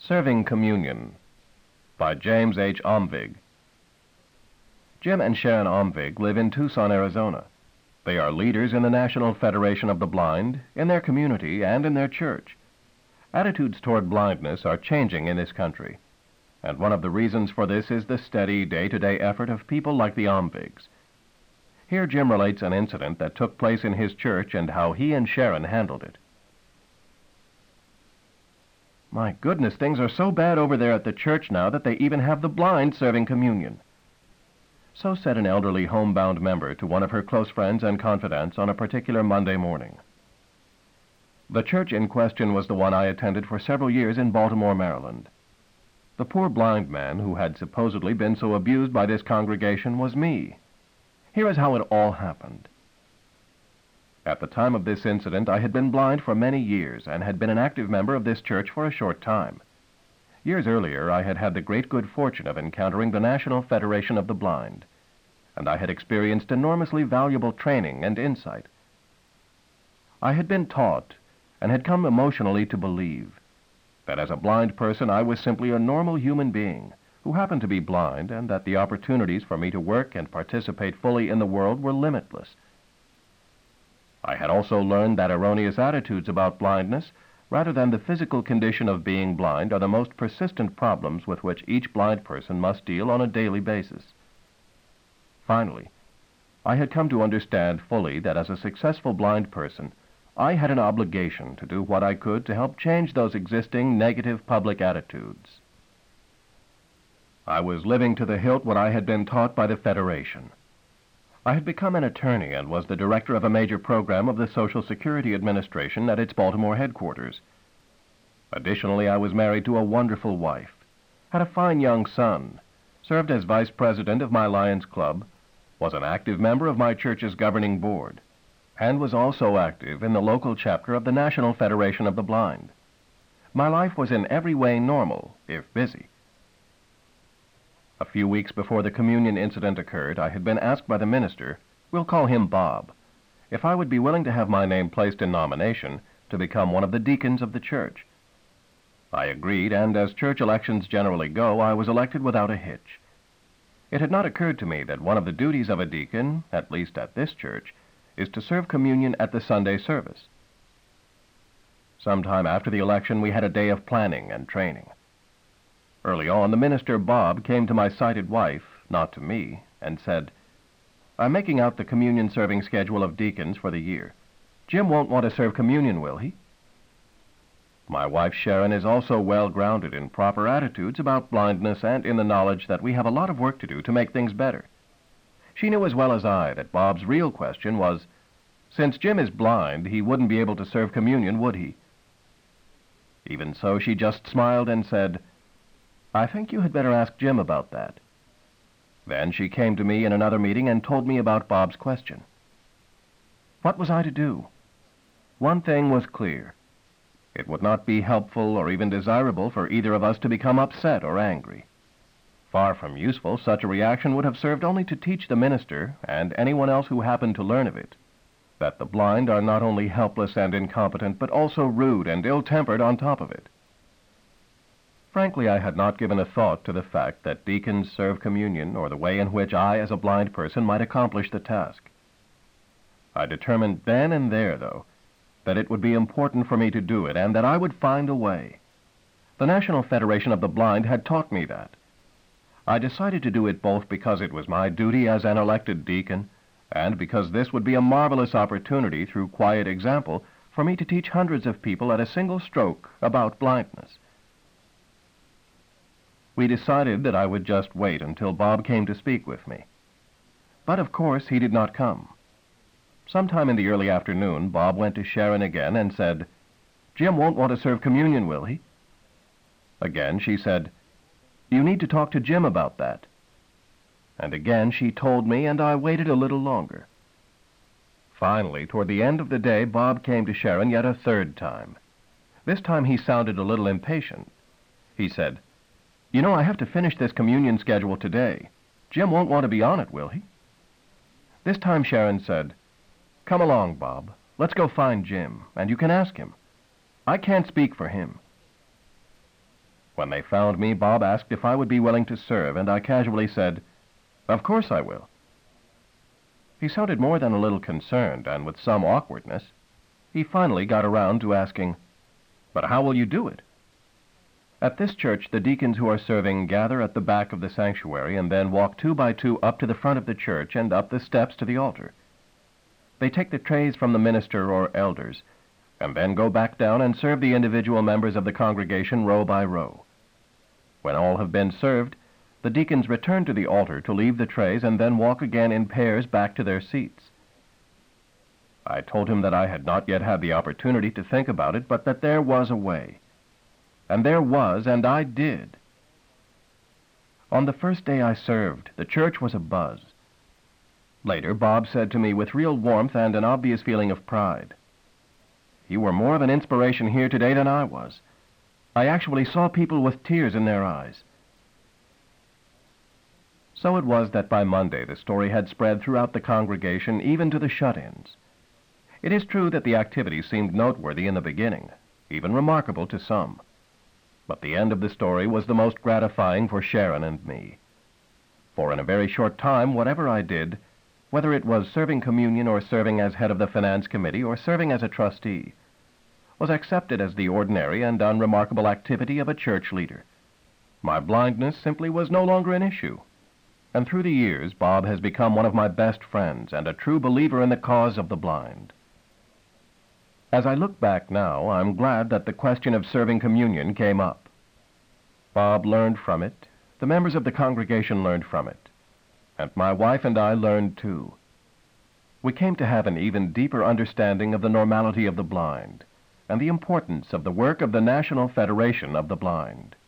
Serving Communion by James H. Omvig. Jim and Sharon Omvig live in Tucson, Arizona. They are leaders in the National Federation of the Blind, in their community, and in their church. Attitudes toward blindness are changing in this country, and one of the reasons for this is the steady, day-to-day effort of people like the Omvigs. Here Jim relates an incident that took place in his church and how he and Sharon handled it. My goodness, things are so bad over there at the church now that they even have the blind serving communion. So said an elderly homebound member to one of her close friends and confidants on a particular Monday morning. The church in question was the one I attended for several years in Baltimore, Maryland. The poor blind man who had supposedly been so abused by this congregation was me. Here is how it all happened. At the time of this incident, I had been blind for many years and had been an active member of this church for a short time. Years earlier, I had had the great good fortune of encountering the National Federation of the Blind, and I had experienced enormously valuable training and insight. I had been taught and had come emotionally to believe that as a blind person I was simply a normal human being who happened to be blind, and that the opportunities for me to work and participate fully in the world were limitless. I had also learned that erroneous attitudes about blindness, rather than the physical condition of being blind, are the most persistent problems with which each blind person must deal on a daily basis. Finally, I had come to understand fully that as a successful blind person, I had an obligation to do what I could to help change those existing negative public attitudes. I was living to the hilt what I had been taught by the Federation. I had become an attorney and was the director of a major program of the Social Security Administration at its Baltimore headquarters. Additionally, I was married to a wonderful wife, had a fine young son, served as vice president of my Lions Club, was an active member of my church's governing board, and was also active in the local chapter of the National Federation of the Blind. My life was in every way normal, if busy. A few weeks before the communion incident occurred, I had been asked by the minister, we'll call him Bob, if I would be willing to have my name placed in nomination to become one of the deacons of the church. I agreed, and as church elections generally go, I was elected without a hitch. It had not occurred to me that one of the duties of a deacon, at least at this church, is to serve communion at the Sunday service. Sometime after the election, we had a day of planning and training. Early on, the minister, Bob, came to my sighted wife, not to me, and said, I'm making out the communion-serving schedule of deacons for the year. Jim won't want to serve communion, will he? My wife, Sharon, is also well-grounded in proper attitudes about blindness and in the knowledge that we have a lot of work to do to make things better. She knew as well as I that Bob's real question was, since Jim is blind, he wouldn't be able to serve communion, would he? Even so, she just smiled and said, I think you had better ask Jim about that. Then she came to me in another meeting and told me about Bob's question. What was I to do? One thing was clear. It would not be helpful or even desirable for either of us to become upset or angry. Far from useful, such a reaction would have served only to teach the minister, and anyone else who happened to learn of it, that the blind are not only helpless and incompetent, but also rude and ill-tempered on top of it. Frankly, I had not given a thought to the fact that deacons serve communion or the way in which I, as a blind person, might accomplish the task. I determined then and there, though, that it would be important for me to do it and that I would find a way. The National Federation of the Blind had taught me that. I decided to do it both because it was my duty as an elected deacon and because this would be a marvelous opportunity through quiet example for me to teach hundreds of people at a single stroke about blindness. We decided that I would just wait until Bob came to speak with me. But of course he did not come. Sometime in the early afternoon, Bob went to Sharon again and said, Jim won't want to serve communion, will he? Again she said, you need to talk to Jim about that. And again she told me, and I waited a little longer. Finally, toward the end of the day, Bob came to Sharon yet a third time. This time he sounded a little impatient. He said, you know, I have to finish this communion schedule today. Jim won't want to be on it, will he? This time Sharon said, come along, Bob. Let's go find Jim, and you can ask him. I can't speak for him. When they found me, Bob asked if I would be willing to serve, and I casually said, "Of course I will." He sounded more than a little concerned, and with some awkwardness, he finally got around to asking, "But how will you do it?" At this church, the deacons who are serving gather at the back of the sanctuary and then walk 2 by 2 up to the front of the church and up the steps to the altar. They take the trays from the minister or elders, and then go back down and serve the individual members of the congregation row by row. When all have been served, the deacons return to the altar to leave the trays and then walk again in pairs back to their seats. I told him that I had not yet had the opportunity to think about it, but that there was a way. And there was, and I did. On the first day I served, the church was abuzz. Later, Bob said to me with real warmth and an obvious feeling of pride, "You were more of an inspiration here today than I was. I actually saw people with tears in their eyes." So it was that by Monday the story had spread throughout the congregation, even to the shut-ins. It is true that the activity seemed noteworthy in the beginning, even remarkable to some. But the end of the story was the most gratifying for Sharon and me. For in a very short time, whatever I did, whether it was serving communion or serving as head of the finance committee or serving as a trustee, was accepted as the ordinary and unremarkable activity of a church leader. My blindness simply was no longer an issue. And through the years, Bob has become one of my best friends and a true believer in the cause of the blind. As I look back now, I'm glad that the question of serving communion came up. Bob learned from it, the members of the congregation learned from it, and my wife and I learned too. We came to have an even deeper understanding of the normality of the blind and the importance of the work of the National Federation of the Blind.